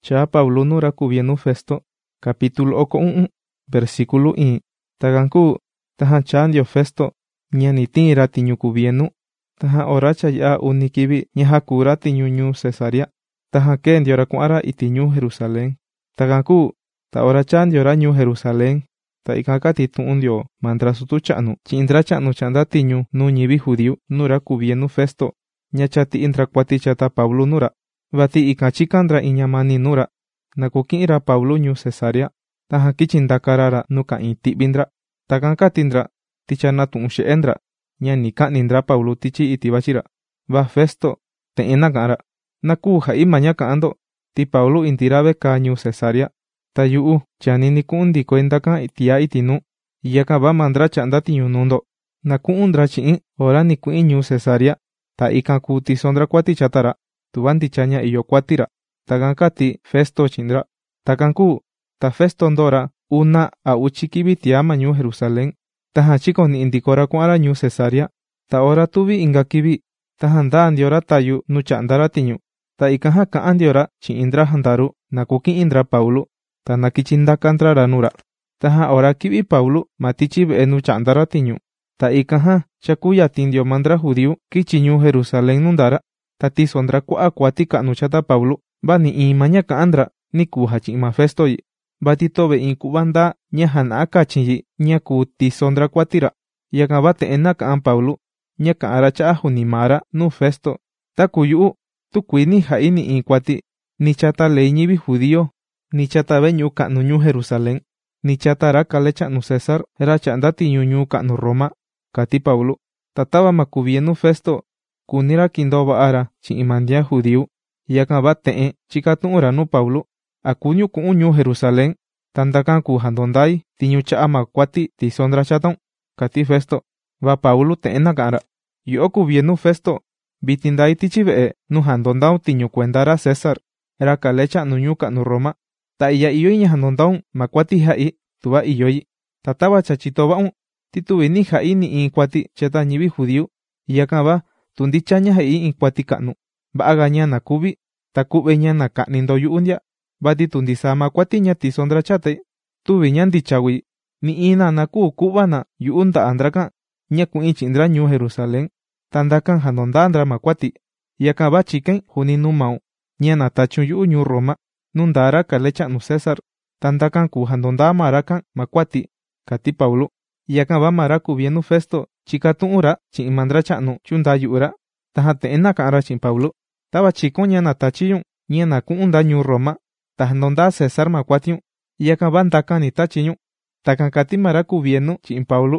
Cha Paulo nura kuvienu Festo, capítulo oko versículo i. Taganku, tahan chandio Festo, ñanitinra tiñu kuvienu. Tahan oracha ya unikibi ñahakura tiñu ñu Cesarea. Tahan kendiora kuara itiñu Jerusalén. Taganku, ta ora chandiora ñu Jerusalén. Ta ikaka titundio mantra sutu cha'nu. Chindra cha'nu chanda tiñu nu ñibi judíu nura kuvienu Festo. Ñachati intra kuati chata Paulo nura. Vati ikachikandra iñamani nura. Nakukinra Paulo ñu Cesarea. Tahan kichindakarara nuka intibindra. Taganka tindra. Tichana tu'unshe'endra. Ñani ka'nindra Paulo tichi itibachira. Va Festo. Te'ena ka'ra. Naku ja'i maña ka'ando. Ti Paulo intirabe ka ñu Cesarea. Ta yu'u chanini ku'undi kuendaka itia itinu. Yaka va mandra chanda tiñu nundo. Naku'undra chi'in ora ni ku'in ñu Cesarea. Ta ikan ku tisondra kuati chatara. Tuvan tichaña iyo kuatira. Taganka ti Festo chindra. Taganku. Ta Festo ndora una a uchikibi tiama ñu Jerusalén. Tahan chiko ni indikora kuara ñu Cesarea. Ta ora tuvi ingakibi. Tahan da andiora tayu nuchandara tiñu. Ta ikaha ka andiora chi indra handaru nakuki indra Paulo. Ta nakichindakantra ranura. Tahan ora kibi Paulo matichi be nuchandara tiñu. Ta ikaha chakuya tindio mandra judíu kichi ñu Jerusalén nundara. Ta tisondra kua kuati ka nuchata Paulo. Va ni imaña ka andra ni kuha chima Festo yi. Batitobe inkubanda ñahan akachinyi ñaku tisondra kuatira. Yaka bate enaka an Paulo. Ñaka aracha ahunimara nu Festo. Takuyu tukuini haini inkuati. Ni chata leñibi judío. Ni chata beñu ka'nu ñu Jerusalén. Ni chata ra kalecha nu César. Ra chanda tiñu ka'nu Roma. Kati Paulo. Tataba makubienu Festo. Kunira kindoba ara chi imandia judío. Yaka bate chikatu'ura nu Paulo. Akuñu ku'un ñu Jerusalén. Tandakan ku handondai tiñu cha'a makuati tisondra chatón. Kati Festo. Va Paulo te'ena ka'ra. Yo kuvienu Festo. Bitindai tichi be'e nu handondau tiñu kuendara César. Ra kalecha nu ñu ka'nu Roma. Ta iya iyoi ña handondaun makuati ha'i. Tuva iyoi. Tataba chachitoba'un. Tituvini ha'i ni inkuati cheta ñibi judíu. Yaka va tundichaña ha'i inkuati ka'nu. Ba'agaña nakubi. Takubeña naka'nindo yu'undia. Bati tundisa makuati ña tisondra chate. Tuviña ndichawi. Ni ina naku kubana yu'unda andrakan. Ña ku'in chindra ñu Jerusalén. Tandakan handondandra makuati. Yaka va chiken juninu mau. Ña natachun yu'u ñu Roma. Nundara kalecha nu César. Tandakan ku handonda marakan makuati. Kati Paulo. Yaka va mara kubienu Festo. Chikatu'ura chi imandra cha'nu chunda yu'ura. Taha te'ena ka'ra chi Paulo. Taba chikon ña natachiyun. Ña naku'unda ñu Roma. Tahandonda César makuatiun. Yaka va ndakan ni tachiñun. Takan kati mara kubienu chi Paulo.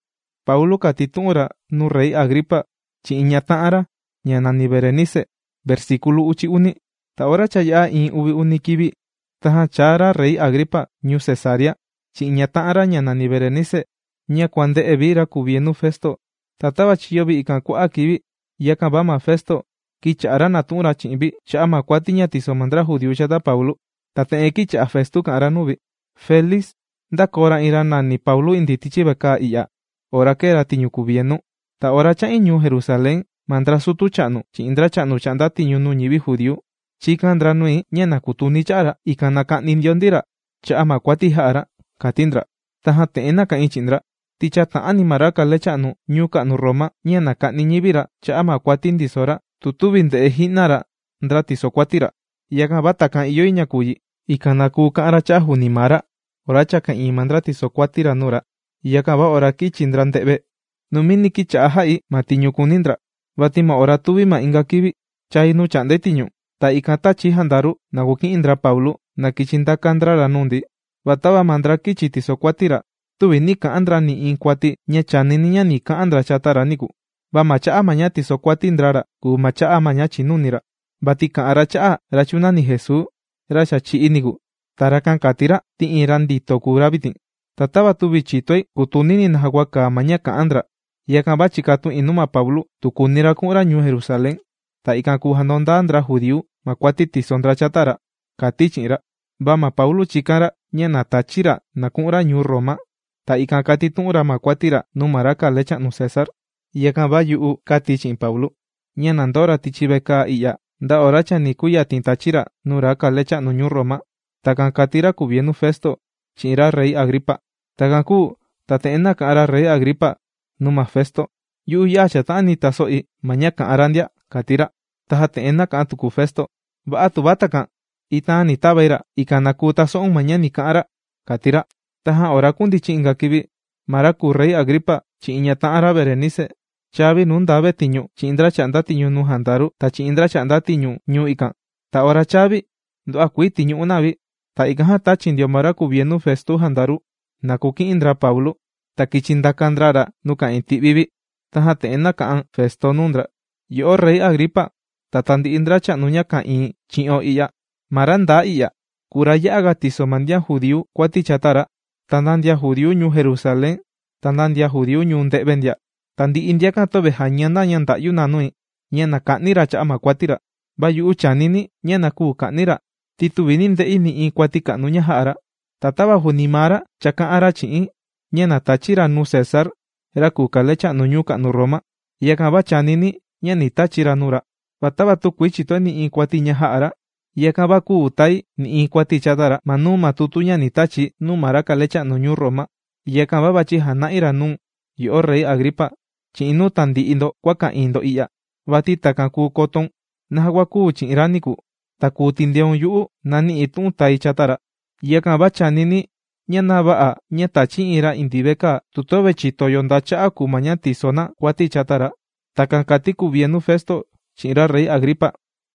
Paulo kati tu'ura nu rey Agripa. Chi iñata'ara. Ña nani Berenice. Versículo uchi uni. Ta ora chaya in ubi unikibi. Tahan chara rey Agripa ñu Cesarea. Chi iñata'ara ña nani Berenice. Ña kuande evira kubienu Festo. Tataba chiyobi ikan ku'a kibi. Yaka va ma Festo. Kichara natu'ura chi'bi. Cha'a makuati ña tisomandra judíu chata Paulo. Tate'e kicha'a Festo ka'ra nubi. Félix. Ndakora ira nani Paulo inditichi beka iya. Ora kera tiñu kubienu. Ta ora cha'in ñu Jerusalén. Mandra sutu cha'nu. Chi'indra cha'nu chanda tiñu nu ñibi judíu. Chikandra nui ña nakutuni cha'ra. Ikan naka'nindiondira. Cha'a makuati ja'ara. Katindra. Taha te'ena ka'in chindra. Ticha ta'ani mara kale cha'nu ñu ka'nu Roma. Ña naka'ni ñibira. Cha'a makuati ndisora. Tutubi nde'e jinara. Ndra tisokuatira. Yaka batakan iyoi ñakuyi. Ikan naku ka'ra cha'a junimara. Ora chaka imandra tisokuatira nura. Yaka va ora kichindra nde'be. Numini kicha'a ha'i matiñu kunindra. Batima ora tuvi ma inga kibi. Chainu chande tiñu. Ta ikan tachi handaru nakuki indra Paulo. Nakichintakandra ranundi. Bataba mandra kichi tisokuatira. Tuvi ni ka'andra ni inkuati. Ña chanini ña ni ka'andra chatara niku. Va macha'a maña tisokuatindrara. Ku macha'a maña chinunira. Bati ka'ara cha'a rachuna ni Jesús. Racha chi'i niku. Tarakan katira ti'ira ndito kura bitin. Tataba tuvi chitoi kutunini nahaguaka maña ka'andra. Yakan va chikatu inuma Paulo. Tukunira ku'ra ñu Jerusalén. Ta ikan ku handondandra judíu. Makuati tisondra chatara. Kati chi'ra. Va ma Paulo chikara ña natachira naku'ra ñu Roma. Ta ikan kati tu'ura makuatira numara kalecha nu César. Yakan va yu'u kati chi'in Paulo. Ña nandora tichi beka iya. nda ora chani kuya tintachira nura kalecha nuñu Roma. Takan katira kubienu Festo chira rey Agripa. Takan ku tateena kara rey Agripa numa Festo. Yu ya chatani tasoi maña arandia katira. Tajateena kan tuku Festo. Ba tu batakan itani tabaira ikanaku tason maña ni kara katira. Taja ora kundi chinga kibi maraku rey Agripa chiña taara Berenice. Chavi nundabe tiñu chindra chanda tiñu nu handaru ta chindra chanda tiñu ñu ikan. Ta ora chavi ndo akui tiñu unavi. Ta ikaha ta chindio mara kubienu Festo handaru. Nakuki indra Pablo. Ta kichinda kandrara nuka inti bibi. Taja teena kaan Festo nundra. Yo rey Agripa. Ta tandi indra chanuña kain chio iya. Maranda iya. Kuraya agatiso mandia judiu kwati chatara. Tandandia judiu ñu Jerusalén. Tandandia judiu ñu ndebendia. Tandi india kanto beha ñanda ñanda yunanui. Ñana kanira cha ama kwatira. Bayu chanini ñana ku kanira. Titubini nde ini kwati kanuña haara. Tataba junimara chaka ara chiin. Ñana tachira nu César. Era ku kalecha nuñu kanu Roma. Yakaba chanini ñani tachira nura. Bataba tu kuichito ni kwati ña haara. Yakaba ku utai ni kwati chatara. Manu matutu ñani tachi numara kalecha nuñu Roma. Yakaba bachi hanaira nun. Yo rey Agripa. Chinu tandi indo kwaka indo iya. Bati takanku koton. Nahawaku chinraniku. Taku tindeon yu nani itun tai chatara. Yakaba chanini ñana baa ñeta chinira indibeka tutobe chito yondacha aku maña tisona kwati chatara. Takankati kubienu Festo chinra rey Agripa.